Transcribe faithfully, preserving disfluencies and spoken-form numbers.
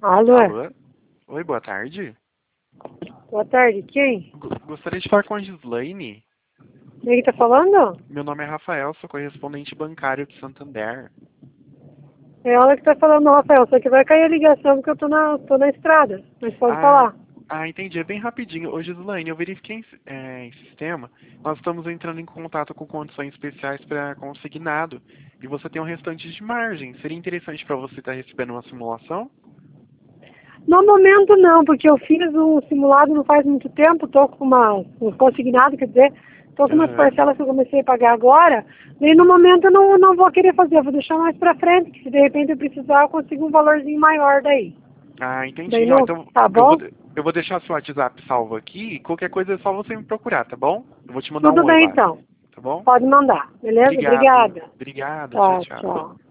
Alô? Alô? Oi, boa tarde. Boa tarde, quem? Go- Gostaria de falar com a Gislaine. Quem que tá falando? Meu nome é Rafael, sou correspondente bancário de Santander. É ela que tá falando, Rafael, só que vai cair a ligação porque eu tô na, tô na estrada. Mas pode Ah, falar. ah, entendi. É bem rapidinho. Ô, Gislaine, eu verifiquei em, é, em sistema. Nós estamos entrando em contato com condições especiais para consignado. E você tem um restante de margem. Seria interessante para você estar recebendo uma simulação? No momento não, porque eu fiz um simulado não faz muito tempo, tô com uma, um consignado, quer dizer, tô com umas Aham. parcelas que eu comecei a pagar agora, e no momento eu não, não vou querer fazer, eu vou deixar mais pra frente, que se de repente eu precisar eu consigo um valorzinho maior daí. Ah, Daí entendi. Ó, não, então tá eu vou, bom? de- eu vou deixar seu WhatsApp salvo aqui. E qualquer coisa é só você me procurar, tá bom? Eu vou te mandar um Tudo oi bem lá, então, tá bom? pode mandar, beleza? Obrigado. Obrigada. Obrigado. Tchau, Tá, tchau. tchau.